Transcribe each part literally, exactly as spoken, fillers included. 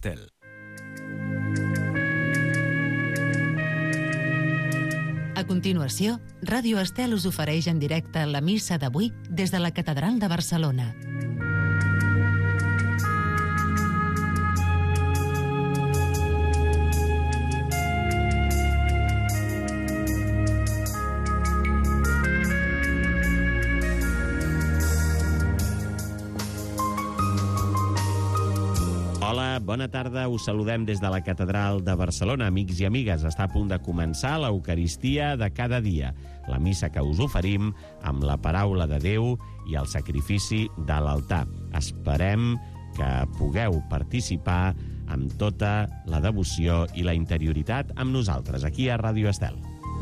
Estel. A continuació, Ràdio Estel us ofereix en directe la missa d'avui des de la Catedral de Barcelona. Hola, bona tarda. Us saludem des de la Catedral de Barcelona. Amics i amigues, està a punt de començar l'Eucaristia de cada dia, la missa que us oferim amb la paraula de Déu i el sacrifici de l'altar. Esperem que pugueu participar amb tota la devoció i la interioritat amb nosaltres, aquí a Ràdio Estel.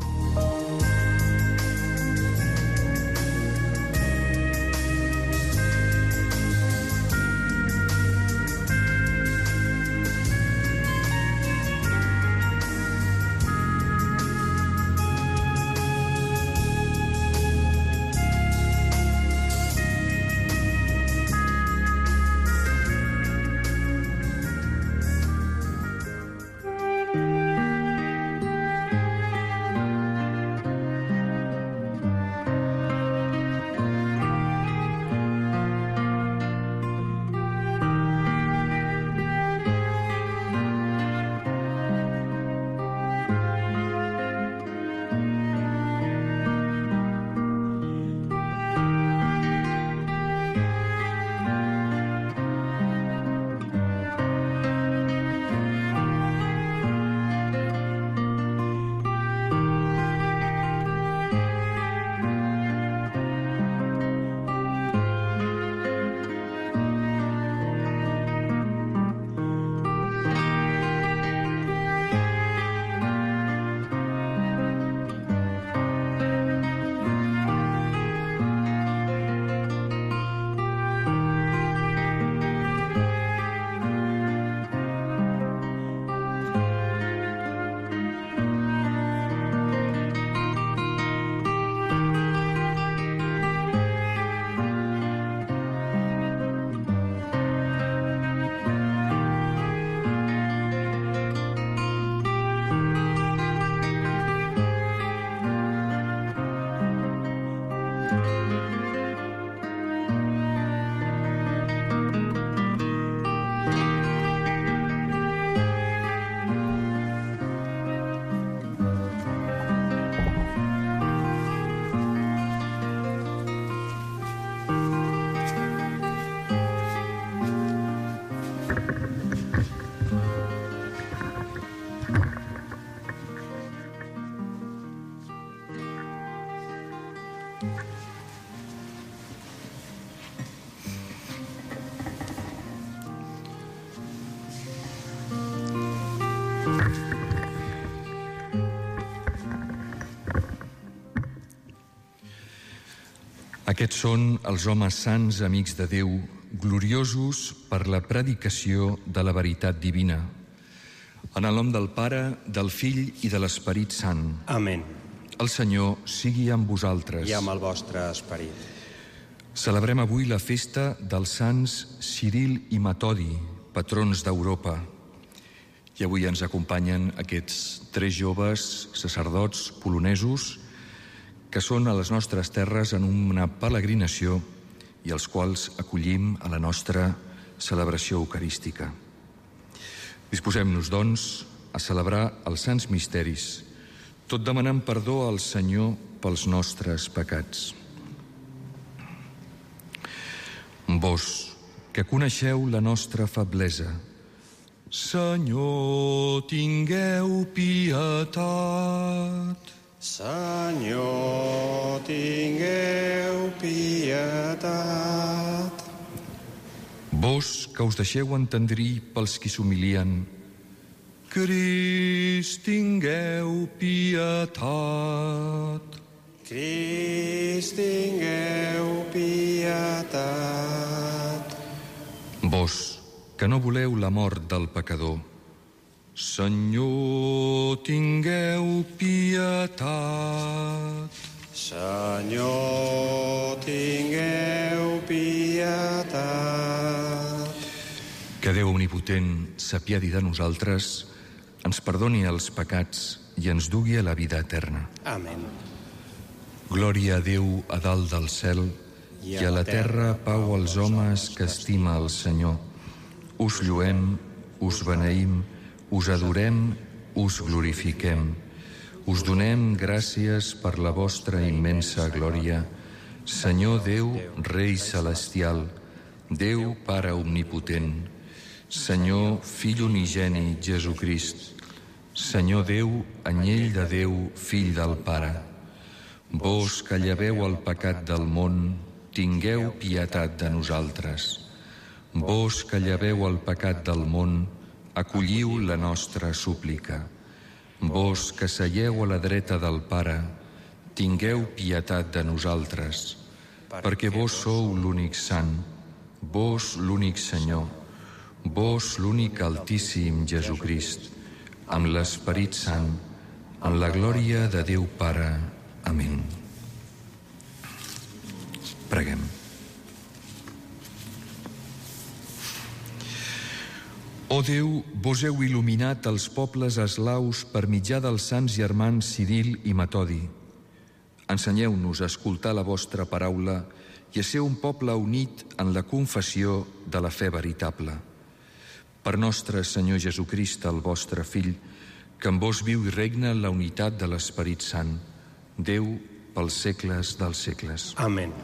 Aquests són els homes sants, amics de Déu, gloriosos per la predicació de la veritat divina. En el nom del Pare, del Fill i de l'Esperit Sant. Amén. El Senyor sigui amb vosaltres. I amb el vostre esperit. Celebrem avui la festa dels sants Ciril i Metodi, patrons d'Europa. I avui ens acompanyen aquests tres joves sacerdots polonesos que són a les nostres terres en una peregrinació i els quals acollim a la nostra celebració eucarística. Disposem-nos, doncs, a celebrar els sants misteris, tot demanant perdó al Senyor pels nostres pecats. Vós, que coneixeu la nostra feblesa, Senyor, tingueu pietat. Senyor, tingueu pietat. Vos, que us deixeu entendrir pels qui s'humilien, Crist, tingueu pietat. Crist, tingueu pietat. Vos, que no voleu la mort del pecador, Senyor, tingueu pietat. Senyor, tingueu pietat. Que Déu omnipotent s'apiadi de nosaltres, ens perdoni els pecats i ens dugui a la vida eterna. Amén. Glòria a Déu a dalt del cel i a la terra pau als homes que estima el Senyor. Us lloem, us beneïm, us adorem, us glorifiquem. Us donem gràcies per la vostra immensa glòria. Senyor Déu, Rei celestial, Déu Pare omnipotent, Senyor Fill unigènit Jesucrist, Senyor Déu, anyell de Déu, Fill del Pare. Vos que lleveu el pecat del món, tingueu pietat de nosaltres. Vos que lleveu el pecat del món, acolliu la nostra súplica. Vos que seieu a la dreta del Pare, tingueu pietat de nosaltres, perquè vos sou l'únic sant, vos l'únic Senyor, vos l'únic Altíssim Jesucrist, amb l'Esperit Sant, en la glòria de Déu Pare. Amén. Preguem. Ó Déu, vos heu il·luminat els pobles eslaus per mitjà dels sants germans Ciril i Metodi. Ensenyeu-nos a escoltar la vostra paraula i a ser un poble unit en la confessió de la fe veritable. Per nostre Senyor Jesucrist, el vostre Fill, que en vos viu i regna en la unitat de l'Esperit Sant, Déu pels segles dels segles. Amén.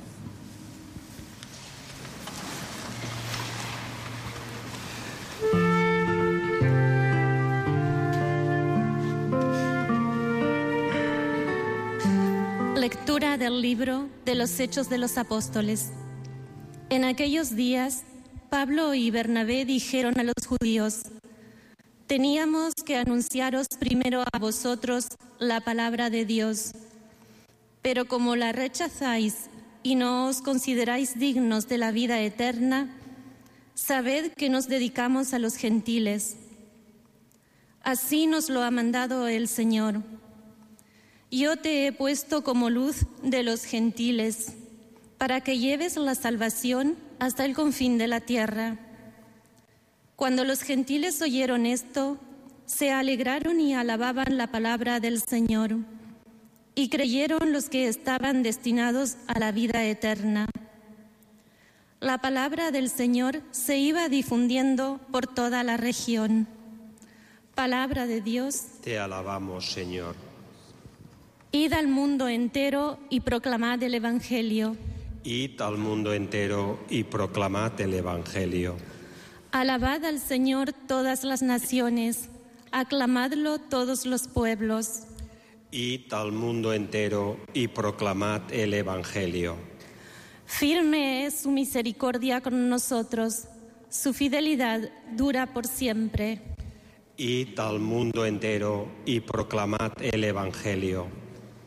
Lectura del libro de los Hechos de los Apóstoles. En aquellos días, Pablo y Bernabé dijeron a los judíos: teníamos que anunciaros primero a vosotros la palabra de Dios, pero como la rechazáis y no os consideráis dignos de la vida eterna, sabed que nos dedicamos a los gentiles. Así nos lo ha mandado el Señor. Yo te he puesto como luz de los gentiles, para que lleves la salvación hasta el confín de la tierra. Cuando los gentiles oyeron esto, se alegraron y alababan la palabra del Señor, y creyeron los que estaban destinados a la vida eterna. La palabra del Señor se iba difundiendo por toda la región. Palabra de Dios. Te alabamos, Señor. Id al mundo entero y proclamad el Evangelio. Id al mundo entero y proclamad el Evangelio. Alabad al Señor todas las naciones, aclamadlo todos los pueblos. Id al mundo entero y proclamad el Evangelio. Firme es su misericordia con nosotros, su fidelidad dura por siempre. Id al mundo entero y proclamad el Evangelio.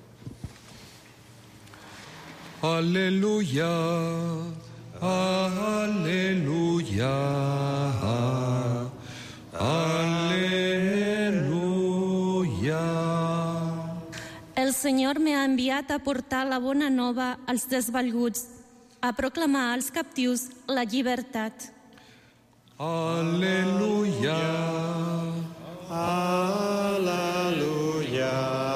Aleluya, aleluya, aleluya. El Senyor me ha enviat a portar la bona nova als desvalguts, a proclamar als captius la llibertat. Aleluya, Aleluya.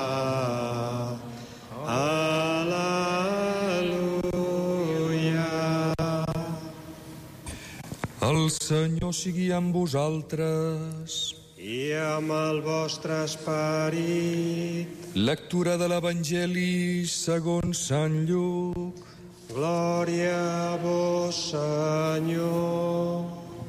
el Senyor sigui amb vosaltres. I amb el vostre esperit. Lectura de l'Evangeli segons Sant Lluc. Glòria a vos, Senyor.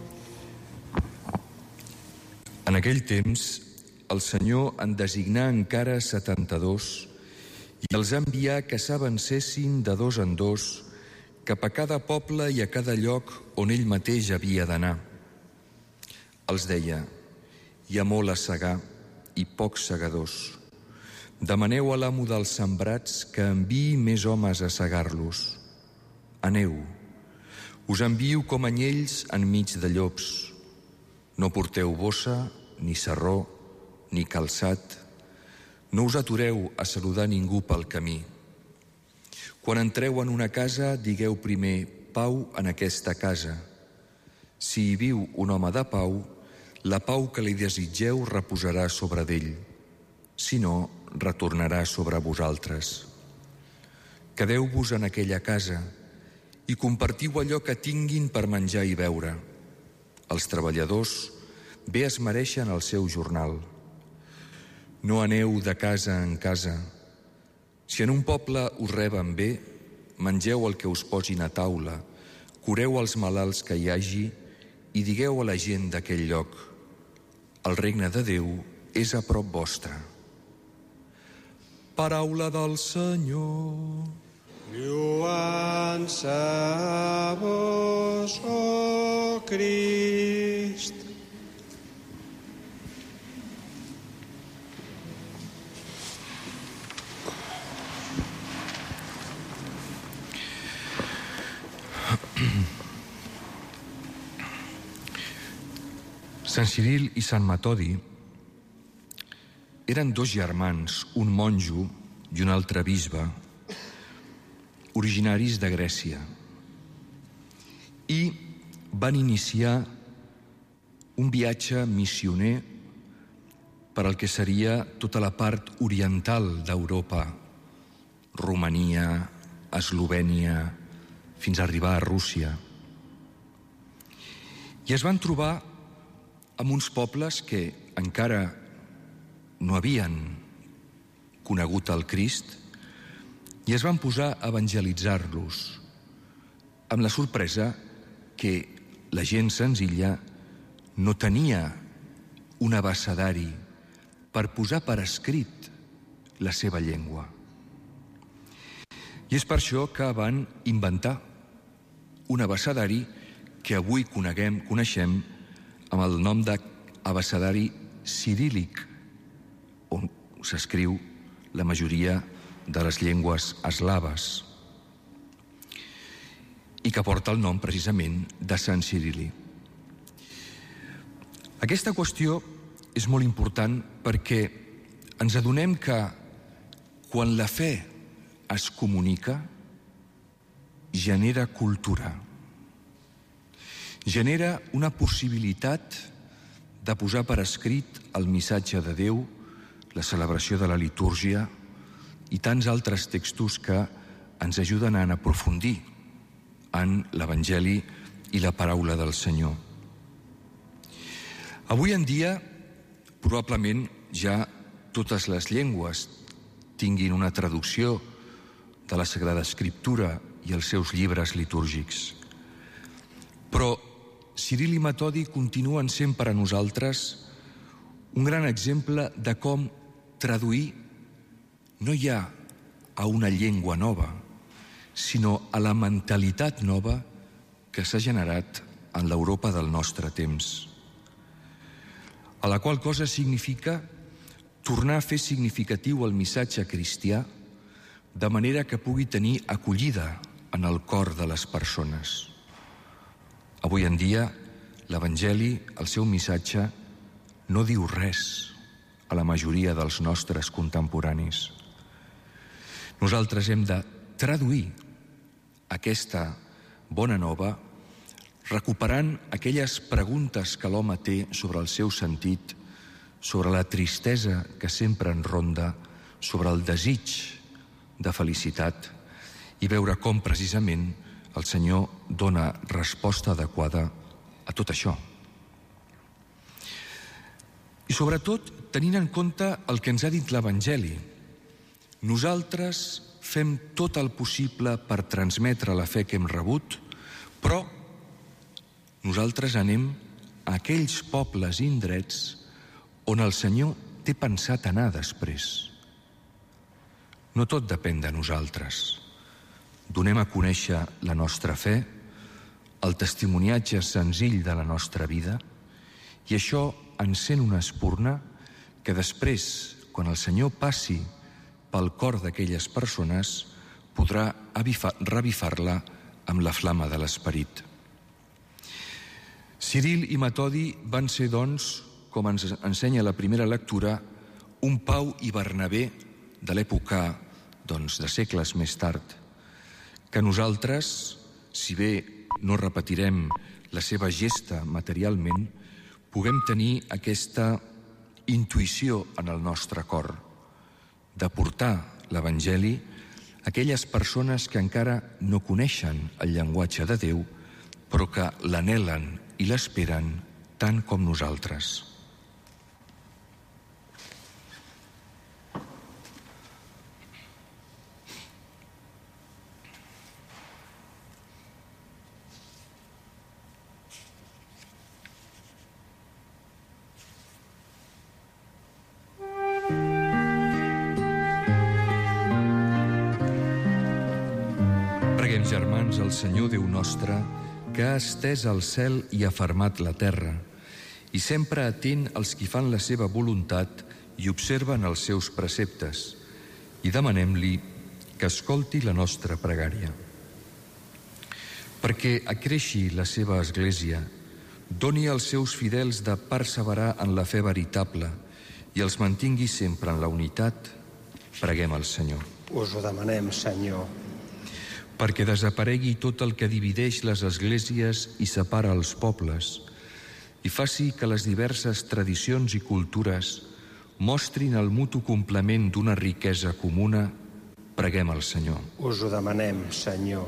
En aquell temps, el Senyor en designà encara setanta-dos i els envià que s'avancessin de dos en dos cap a cada poble i a cada lloc on ell mateix havia d'anar. Els deia: hi ha molt a segar i pocs segadors. Demaneu a l'amo dels sembrats que enviï més homes a segar-los. Aneu, us envio com anyells enmig de llops. No porteu bossa, ni sarró, ni calçat. No us atureu a saludar ningú pel camí. Quan entreu en una casa, digueu primer: pau en aquesta casa. Si hi viu un home de pau, la pau que li desitgeu reposarà sobre d'ell, si no, retornarà sobre vosaltres. Quedeu-vos en aquella casa i compartiu allò que tinguin per menjar i beure. Els treballadors bé es mereixen el seu jornal. No aneu de casa en casa. Si en un poble us reben bé, mengeu el que us posin a taula, cureu els malalts que hi hagi i digueu a la gent d'aquell lloc: el regne de Déu és a prop vostre. Paraula del Senyor. Lluança a vos, oh Crist. Sant Ciril i Sant Metodi eren dos germans, un monjo i un altre bisbe, originaris de Grècia, i van iniciar un viatge missioner per al que seria tota la part oriental d'Europa, Romania, Eslovènia, fins a arribar a Rússia. I es van trobar amb uns pobles que encara no havien conegut el Crist i es van posar a evangelitzar-los, amb la sorpresa que la gent senzilla no tenia un abecedari per posar per escrit la seva llengua. I és per això que van inventar un abecedari que avui coneguem, coneixem amb el nom d'abecedari ciríl·lic, on s'escriu la majoria de les llengües eslaves i que porta el nom precisament de Sant Cirili. Aquesta qüestió és molt important perquè ens adonem que quan la fe es comunica, genera cultura, genera una possibilitat de posar per escrit el missatge de Déu, la celebració de la litúrgia i tants altres textos que ens ajuden a aprofundir en l'Evangeli i la paraula del Senyor. Avui en dia, probablement ja totes les llengües tinguin una traducció de la Sagrada Escriptura i els seus llibres litúrgics. Però Ciril i Metodi continuen sent per a nosaltres un gran exemple de com traduir no ja a una llengua nova, sinó a la mentalitat nova que s'ha generat en l'Europa del nostre temps. A la qual cosa significa tornar a fer significatiu el missatge cristià de manera que pugui tenir acollida en el cor de les persones. Avui en dia, l'Evangeli, el seu missatge, no diu res a la majoria dels nostres contemporanis. Nosaltres hem de traduir aquesta bona nova recuperant aquelles preguntes que l'home té sobre el seu sentit, sobre la tristesa que sempre en ronda, sobre el desig de felicitat i veure com precisament el Senyor dona resposta adequada a tot això. I sobretot tenint en compte el que ens ha dit l'Evangeli. Nosaltres fem tot el possible per transmetre la fe que hem rebut, però nosaltres anem a aquells pobles i indrets on el Senyor té pensat anar després. No tot depèn de nosaltres. Donem a conèixer la nostra fe, el testimoniatge senzill de la nostra vida, i això encén una espurna que després, quan el Senyor passi pel cor d'aquelles persones, podrà revifar-la amb la flama de l'Esperit. Ciril i Metodi van ser, doncs, com ens ensenya la primera lectura, un Pau i Bernabé de l'època, doncs, de segles més tard, que nosaltres, si bé no repetirem la seva gesta materialment, puguem tenir aquesta intuïció en el nostre cor de portar l'Evangeli a aquelles persones que encara no coneixen el llenguatge de Déu, però que l'anhelen i l'esperen tant com nosaltres. Preguem, germans, al Senyor Déu nostre, que ha estès el cel i ha fermat la terra, i sempre atén els qui fan la seva voluntat i observen els seus preceptes, i demanem-li que escolti la nostra pregària. Perquè acreixi la seva Església, doni als seus fidels de perseverar en la fe veritable i els mantingui sempre en la unitat, preguem al Senyor. Us ho demanem, Senyor. Perquè desaparegui tot el que divideix les esglésies i separa els pobles, i faci que les diverses tradicions i cultures mostrin el mutu complement d'una riquesa comuna, preguem al Senyor. Us ho demanem, Senyor.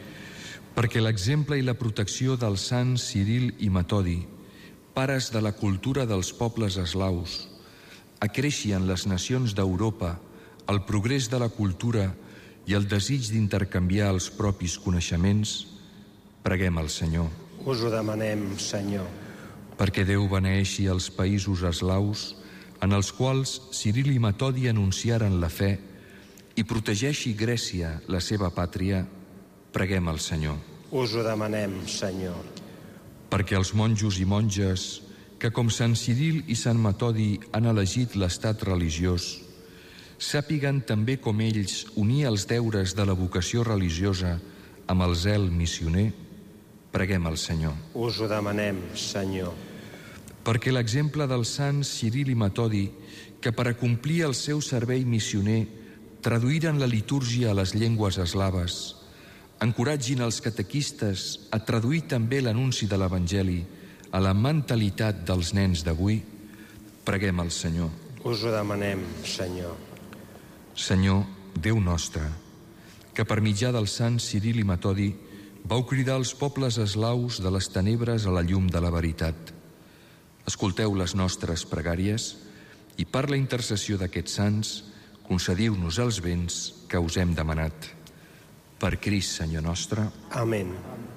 Perquè l'exemple i la protecció dels sants Ciril i Metodi, pares de la cultura dels pobles eslaus, acreixi en les nacions d'Europa el progrés de la cultura i el desig d'intercanviar els propis coneixements, preguem al Senyor. Us ho demanem, Senyor. Perquè Déu beneeixi els països eslaus en els quals Ciril i Metodi anunciaren la fe i protegeixi Grècia, la seva pàtria, preguem al Senyor. Us ho demanem, Senyor. Perquè els monjos i monges que, com Sant Ciril i Sant Metodi, han elegit l'estat religiós, sàpiguen també com ells unir els deures de la vocació religiosa amb el zel missioner, preguem al Senyor. Us ho demanem, Senyor. Perquè l'exemple dels sants Ciril i Metodi, que per acomplir el seu servei missioner traduïren la litúrgia a les llengües eslaves, encoratgin els catequistes a traduir també l'anunci de l'Evangeli a la mentalitat dels nens d'avui, preguem al Senyor. Us ho demanem, Senyor. Senyor, Déu nostre, que per mitjà del sant Ciril i Metodi vau cridar els pobles eslaus de les tenebres a la llum de la veritat. Escolteu les nostres pregàries i per la intercessió d'aquests sants concediu-nos els béns que us hem demanat. Per Crist, Senyor nostre. Amén.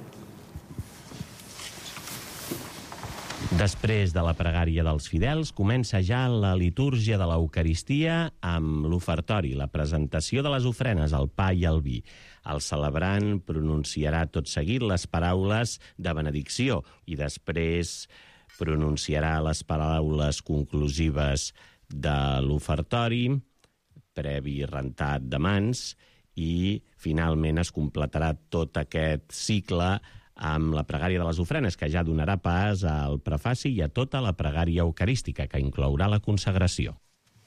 Després de la pregària dels fidels, comença ja la litúrgia de l'Eucaristia amb l'ofertori, la presentació de les ofrenes, el pa i el vi. El celebrant pronunciarà tot seguit les paraules de benedicció i després pronunciarà les paraules conclusives de l'ofertori, previ rentat de mans, i finalment es completarà tot aquest cicle amb la pregària de les ofrenes, que ja donarà pas al prefaci i a tota la pregària eucarística, que inclourà la consagració.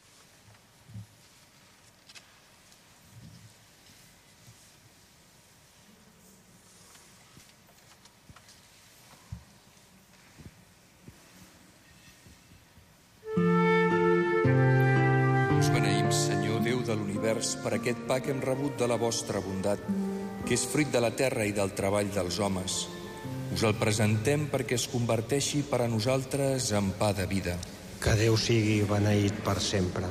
Us beneïm, Senyor, Déu de l'univers, per aquest pa que hem rebut de la vostra bondat, que és fruit de la terra i del treball dels homes. Us el presentem perquè es converteixi per a nosaltres en pa de vida. Que Déu sigui beneït per sempre.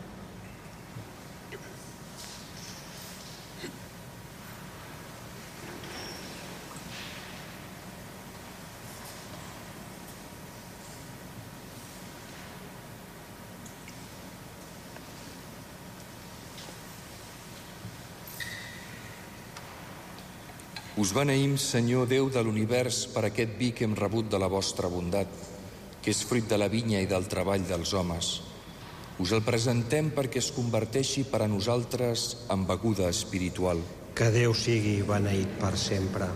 Us beneïm, Senyor, Déu de l'univers, per aquest vi que hem rebut de la vostra bondat, que és fruit de la vinya i del treball dels homes. Us el presentem perquè es converteixi per a nosaltres en beguda espiritual. Que Déu sigui beneït per sempre.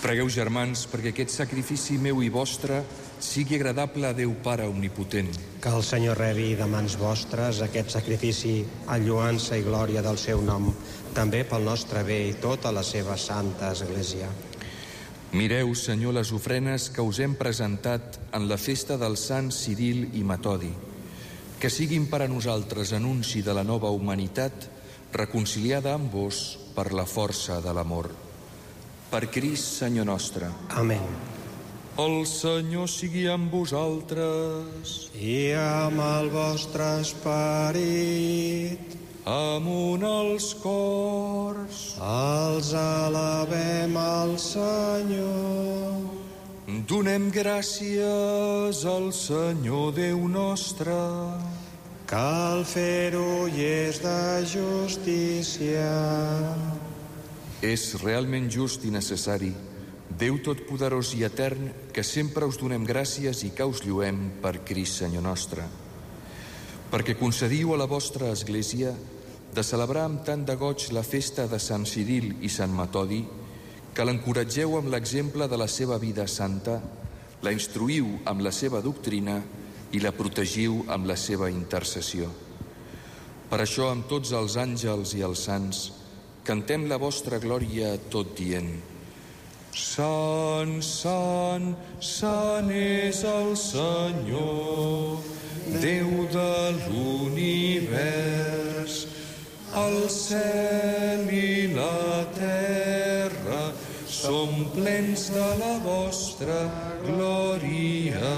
Pregueu, germans, perquè aquest sacrifici meu i vostre sigui agradable a Déu Pare Omnipotent. Que el Senyor rebi de mans vostres aquest sacrifici en lloança i glòria del seu nom, també pel nostre bé i tota la seva santa Església. Mireu, Senyor, les ofrenes que us hem presentat en la festa dels sants Ciril i Metodi, que siguin per a nosaltres anunci de la nova humanitat reconciliada amb vos per la força de l'amor. Per Crist, Senyor nostre. Amén. El Senyor sigui amb vosaltres. I amb el vostre esperit. Amunt els cors. Els alabem al Senyor. Donem gràcies al Senyor Déu nostre. Cal fer-ho i és de justícia. És realment just i necessari, Déu Totpoderós i Etern, que sempre us donem gràcies i que us lluem per Crist, Senyor nostre. Perquè concediu a la vostra Església de celebrar amb tant de goig la festa de Sant Ciril i Sant Metodi, que l'encoratgeu amb l'exemple de la seva vida santa, la instruïu amb la seva doctrina i la protegiu amb la seva intercessió. Per això, amb tots els àngels i els sants, cantem la vostra glòria tot dient: Sant, Sant, Sant és el Senyor, Déu de l'univers. El cel i la terra són plens de la vostra glòria.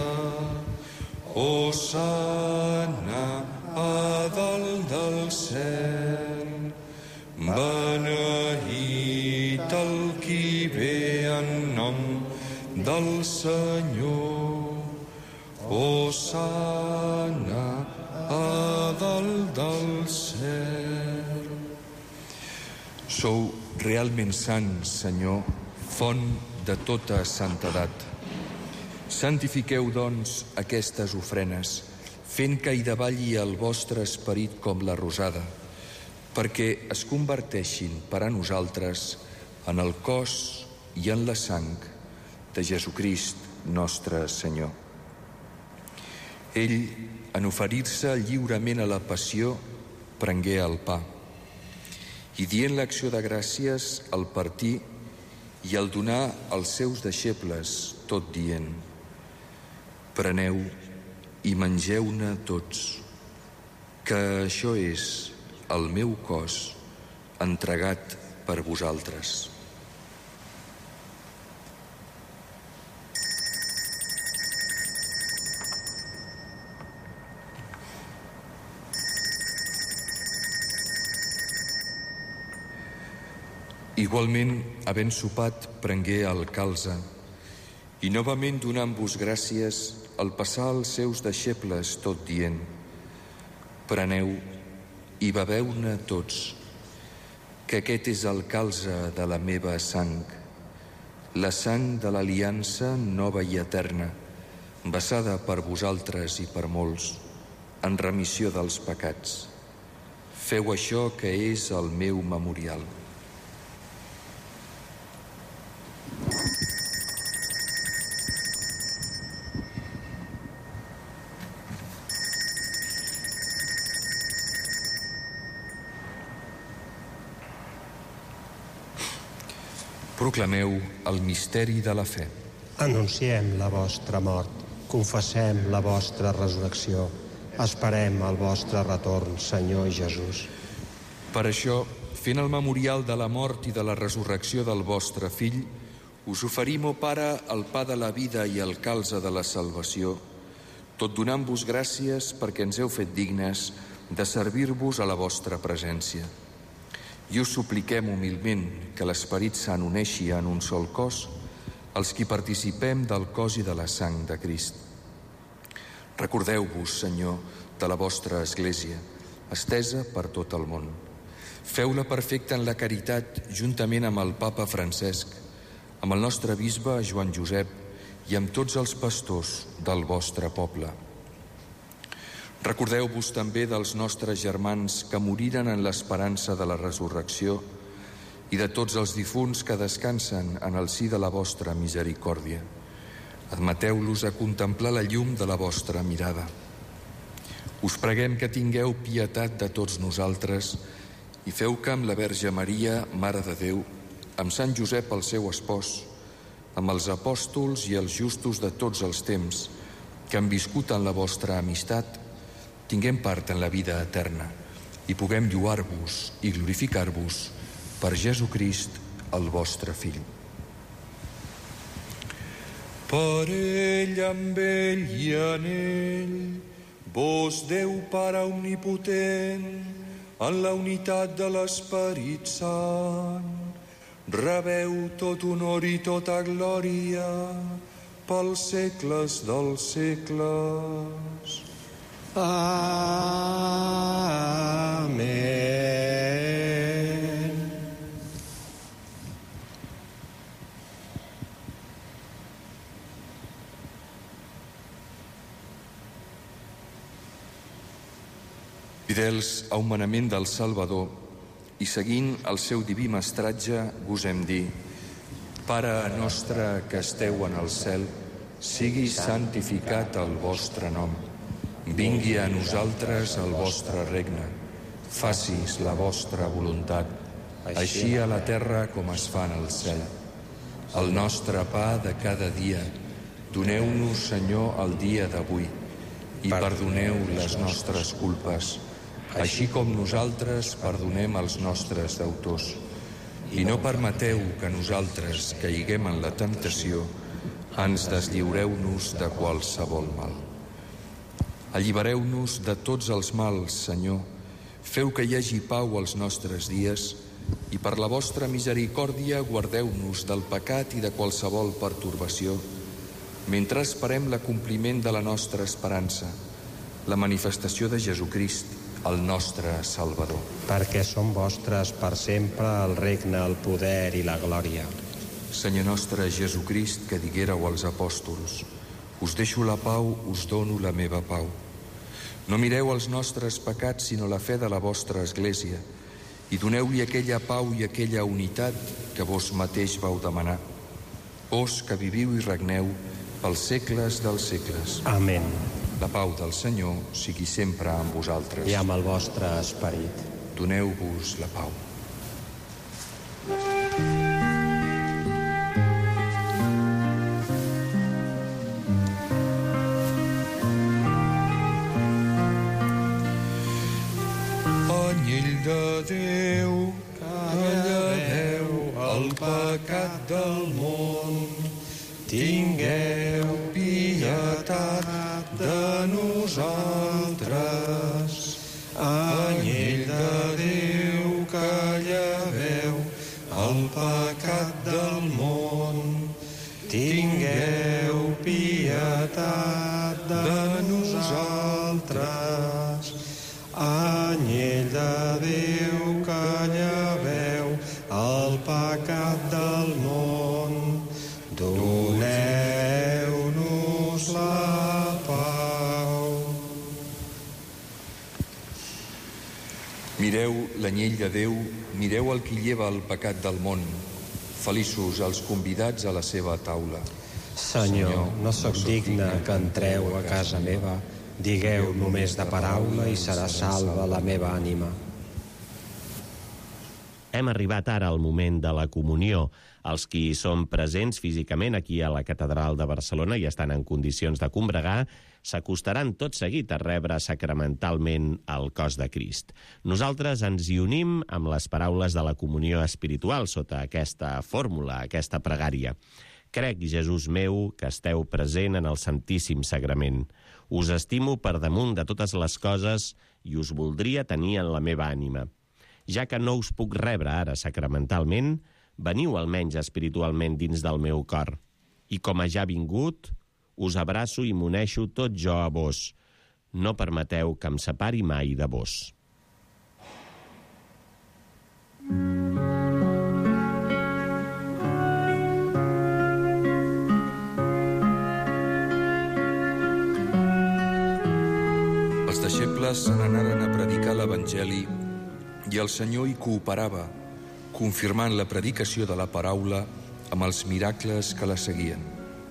Hosana a dalt del cel. Beneït el qui ve en nom del Senyor. Hosana a dalt del cel. Sou realment sants, Senyor, font de tota santedat. Santifiqueu, doncs, aquestes ofrenes, fent que hi davalli el vostre esperit com la rosada, perquè es converteixin per a nosaltres en el cos i en la sang de Jesucrist, nostre Senyor. Ell, en oferir-se lliurement a la passió, prengué el pa, i dient l'acció de gràcies al partir i al donar als seus deixebles, tot dient: preneu i mengeu-ne tots, que això és el meu cos entregat per vosaltres. Igualment, havent sopat, prengué el calze, i novament donant-vos gràcies, al passar als seus deixebles, tot dient: preneu i beveu-ne tots, que aquest és el calze de la meva sang, la sang de l'aliança nova i eterna, vessada per vosaltres i per molts, en remissió dels pecats. Feu això, que és el meu memorial. Proclameu el misteri de la fe. Anunciem la vostra mort, confessem la vostra resurrecció, esperem el vostre retorn, Senyor Jesús. Per això, fent el memorial de la mort i de la resurrecció del vostre Fill, us oferim, ó Pare, el pa de la vida i el calze de la salvació, tot donant-vos gràcies perquè ens heu fet dignes de servir-vos a la vostra presència. I us supliquem humilment que l'Esperit Sant uneixi en un sol cos els qui participem del cos i de la sang de Crist. Recordeu-vos, Senyor, de la vostra Església, estesa per tot el món. Feu-la perfecta en la caritat juntament amb el Papa Francesc, amb el nostre bisbe Joan Josep i amb tots els pastors del vostre poble. Recordeu-vos també dels nostres germans que moriren en l'esperança de la resurrecció i de tots els difunts que descansen en el si de la vostra misericòrdia. Admeteu-los a contemplar la llum de la vostra mirada. Us preguem que tingueu pietat de tots nosaltres i feu que amb la Verge Maria, Mare de Déu, amb Sant Josep, el seu espòs, amb els apòstols i els justos de tots els temps que han viscut en la vostra amistat, tinguem part en la vida eterna i puguem lloar-vos i glorificar-vos per Jesucrist, el vostre Fill. Per ell, amb ell i en ell, vos, Déu Pare omnipotent, en la unitat de l'Esperit Sant, rebeu tot honor i tota glòria pels segles dels segles. Amén. Fidels a un manament del Salvador i seguint el seu diví mestratge, gosem dir: Pare nostre que esteu en el cel, sigui santificat el vostre nom. Vingui a nosaltres el vostre regne. Facis la vostra voluntat, així a la terra com es fa en el cel. El nostre pa de cada dia, doneu-nos, Senyor, el dia d'avui, i perdoneu les nostres culpes, així com nosaltres perdonem els nostres deutors. I no permeteu que nosaltres caiguem en la temptació, ans deslliureu-nos de qualsevol mal. Allibereu-nos de tots els mals, Senyor. Feu que hi hagi pau als nostres dies i per la vostra misericòrdia guardeu-nos del pecat i de qualsevol pertorbació, mentre esperem l'acompliment de la nostra esperança, la manifestació de Jesucrist, el nostre Salvador. Perquè són vostres per sempre el regne, el poder i la glòria. Senyor nostre Jesucrist, que diguéreu als apòstols: us deixo la pau, us dono la meva pau. No mireu els nostres pecats, sinó la fe de la vostra Església, i doneu-li aquella pau i aquella unitat que vos mateix vau demanar. Vos que viviu i regneu pels segles dels segles. Amén. La pau del Senyor sigui sempre amb vosaltres. I amb el vostre esperit. Doneu-vos la pau. Anyell de Déu, que lleveu el pecat del món, tingueu pietat de nosaltres. Anyell de Déu, que lleveu el pecat del món, tingueu pietat de nosaltres. Anyell de Déu, que lleveu el pecat del món, doneu-nos la pau. Mireu l'anyell de Déu, mireu el qui lleva el pecat del món. Feliços els convidats a la seva taula. Senyor, no sóc digne que entreu a casa meva. Digueu només de paraula i serà salva la meva ànima. Hem arribat ara al moment de la comunió. Els qui són presents físicament aquí a la Catedral de Barcelona i estan en condicions de combregar s'acostaran tot seguit a rebre sacramentalment el cos de Crist. Nosaltres ens hi unim amb les paraules de la comunió espiritual sota aquesta fórmula, aquesta pregària. Crec, Jesús meu, que esteu present en el Santíssim Sagrament. Us estimo per damunt de totes les coses i us voldria tenir en la meva ànima. Ja que no us puc rebre ara sacramentalment, veniu almenys espiritualment dins del meu cor. I com a ja vingut, us abraço i m'uneixo tot jo a vos. No permeteu que em separi mai de vos. Els deixebles se n'anaren a predicar l'Evangeli i el Senyor hi cooperava, confirmant la predicació de la paraula amb els miracles que la seguien.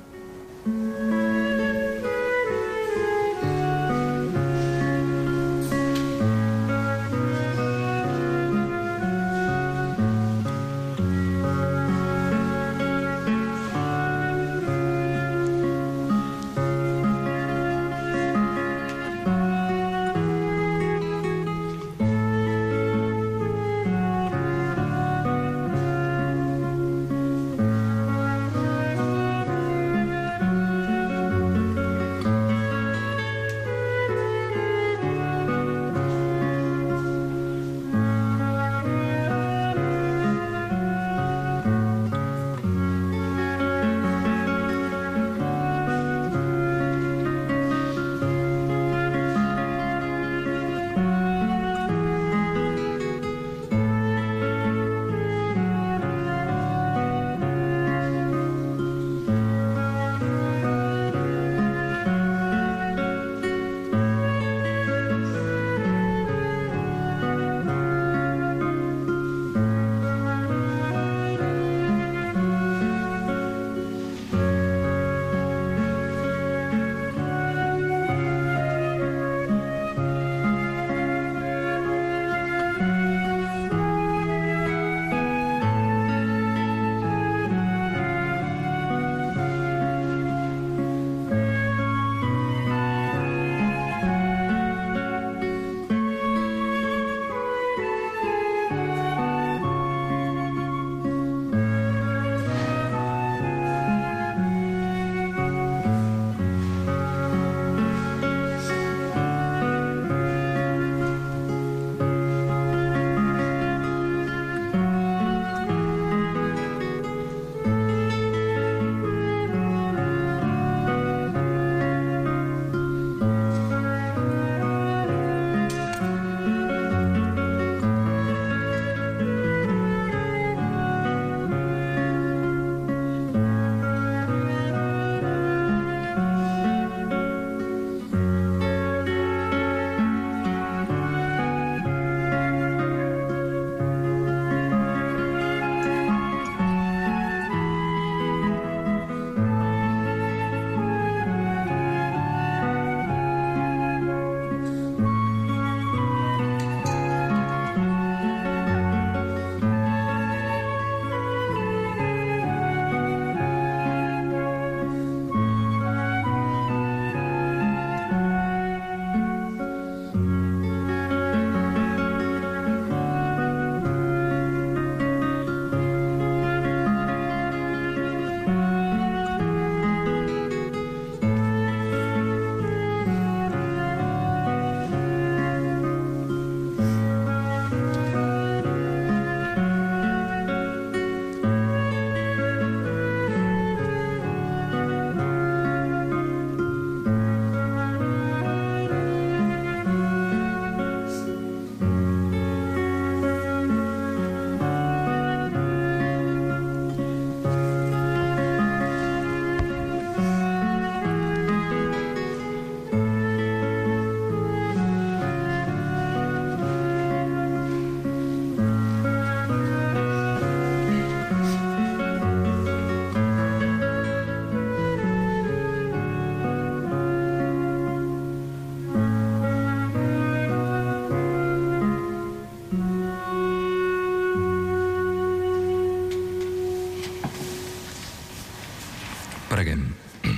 Preguem.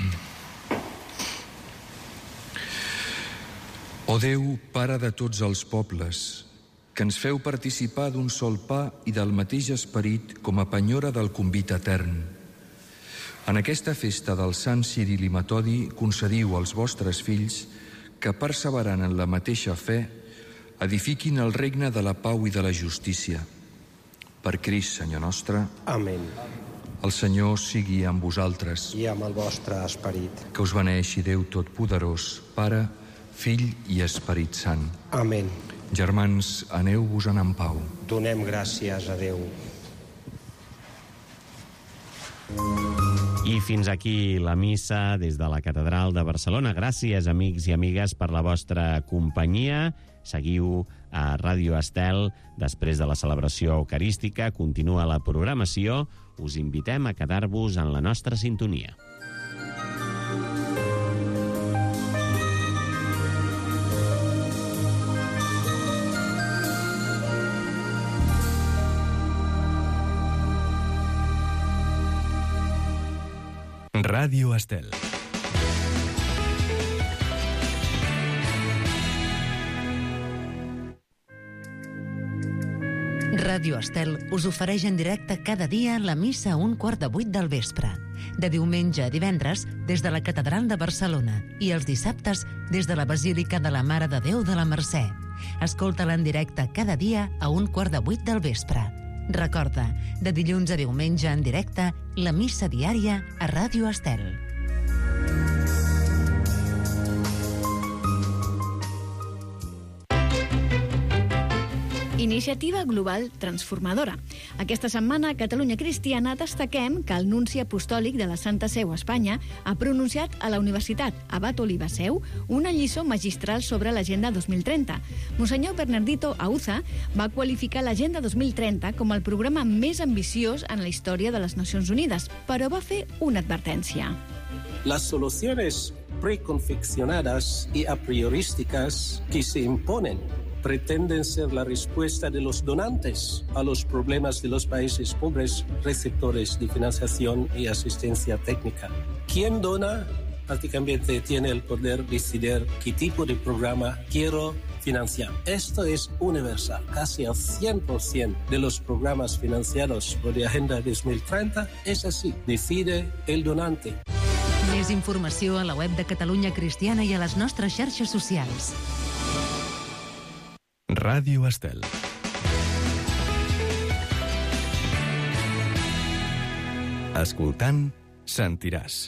O Déu, Pare de tots els pobles, que ens feu participar d'un sol pa i del mateix esperit com a penyora del convit etern. En aquesta festa del Sant Ciril i Metodi concediu als vostres fills que, perseverant en la mateixa fe, edifiquin el regne de la pau i de la justícia. Per Crist, Senyor nostre. Amén. El Senyor sigui amb vosaltres. I amb el vostre esperit. Que us beneixi Déu Totpoderós, Pare, Fill i Esperit Sant. Amén. Germans, aneu-vos-en en pau. Donem gràcies a Déu. I fins aquí la missa des de la Catedral de Barcelona. Gràcies, amics i amigues, per la vostra companyia. Seguiu a Ràdio Estel després de la celebració eucarística. Continua la programació. Us invitem a quedar-vos en la nostra sintonia. Ràdio Estel. Ràdio Estel us ofereix en directe cada dia la missa a un quart de vuit del vespre. De diumenge a divendres des de la Catedral de Barcelona i els dissabtes des de la Basílica de la Mare de Déu de la Mercè. Escolta-la en directe cada dia a un quart de vuit del vespre. Recorda, de dilluns a diumenge en directe, la missa diària a Ràdio Estel. Iniciativa Global Transformadora. Aquesta setmana a Catalunya Cristiana destaquem que el nunci apostòlic de la Santa Seu a Espanya ha pronunciat a la Universitat Abat Oliba Seu una lliçó magistral sobre l'Agenda dos mil trenta. Monsenyor Bernardito Auza va qualificar l'Agenda dos mil trenta com el programa més ambiciós en la història de les Nacions Unides, però va fer una advertència. Las soluciones preconfeccionadas y a priorísticas que se imponen pretenden ser la respuesta de los donantes a los problemas de los países pobres receptores de financiación y asistencia técnica. Quien dona prácticamente tiene el poder decidir qué tipo de programa quiero financiar. Esto es universal. Casi el cien por ciento de los programas financiados por la Agenda dos mil treinta es así. Decide el donante. Més informació a la web de Catalunya Cristiana i a les nostres xarxes socials. Ràdio Estel. Escoltant, sentiràs.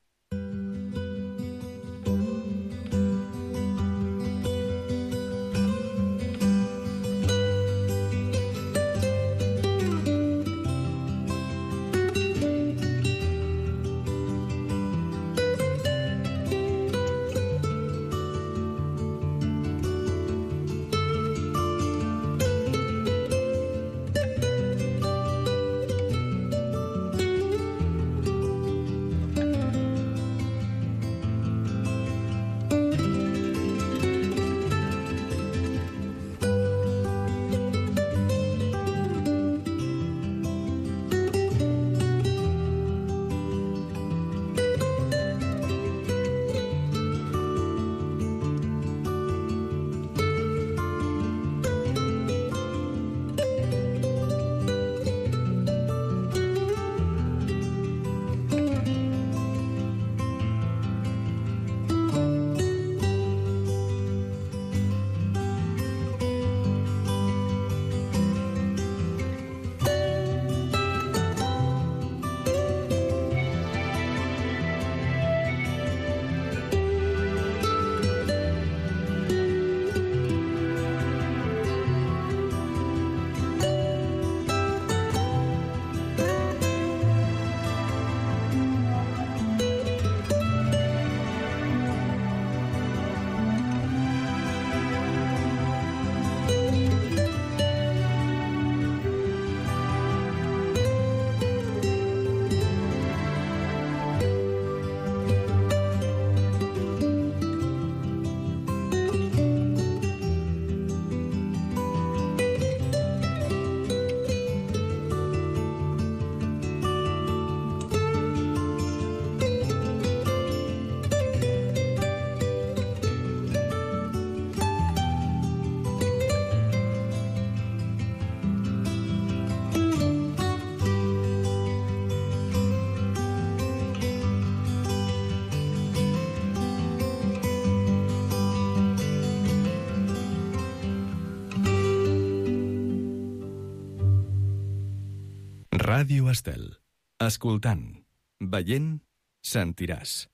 Ràdio Estel. Escoltant, veient, sentiràs.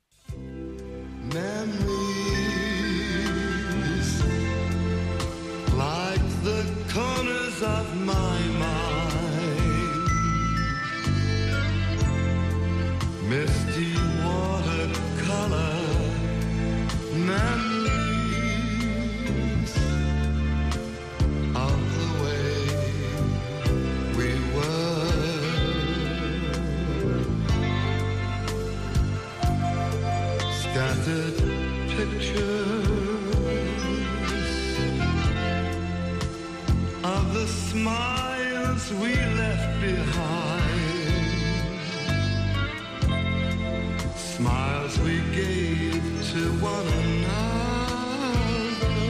Memories like the corners of my mind, Miss smiles we left behind, smiles we gave to one another,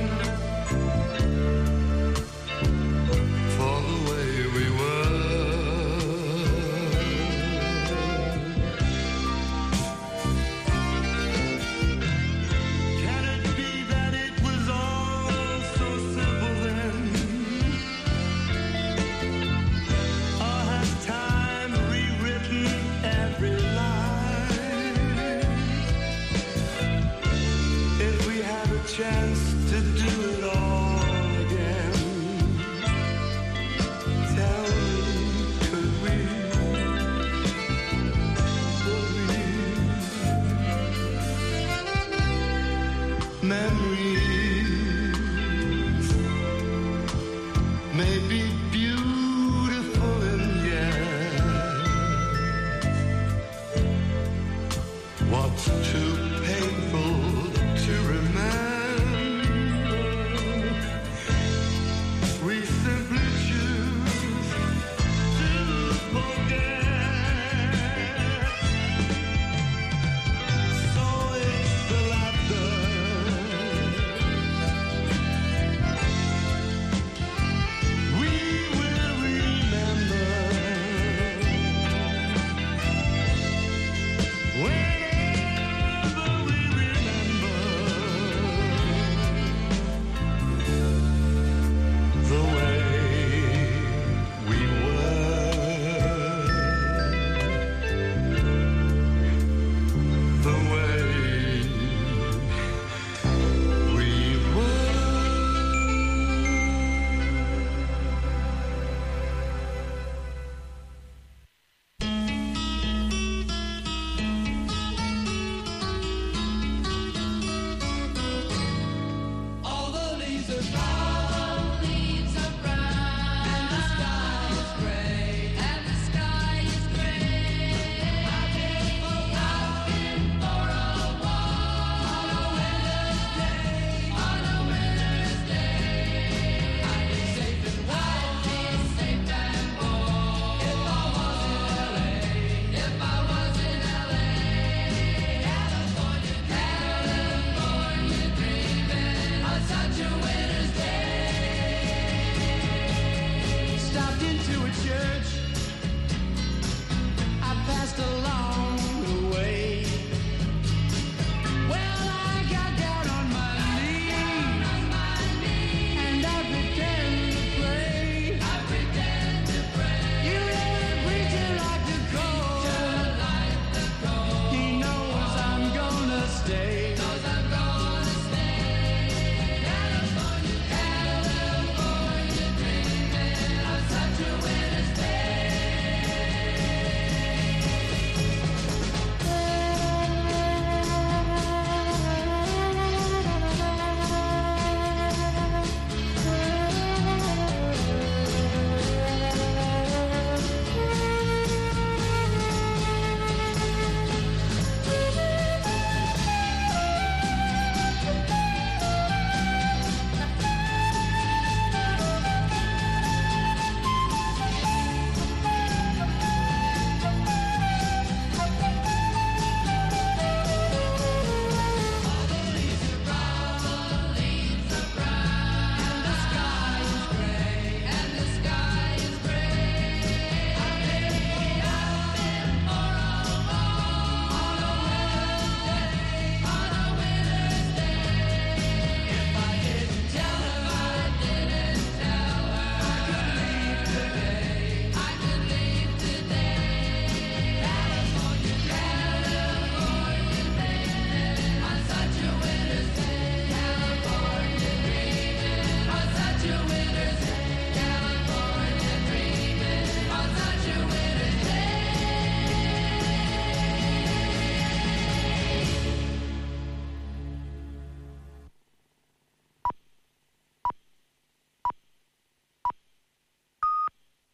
for the way we were. Can it be that it was all so simple then? Or has time rewritten every line? If we had a chance to do it all again, tell me, could we? Would we? Memories may be beautiful and yet what's too painful to remember, we simply choose to forget. So it's the laughter, we will remember. Whenever we remember the way we were, the way we were. All the leaves are brown, leaves are brown, and the sky is gray, and the sky is gray. I've been for a walk on a winter's day, on a winter's day. I'd be safe and warm, safe and warm, if I was in L A, if I was in L A. California, California dreaming on such a winter's day. Stopped into a church, I passed along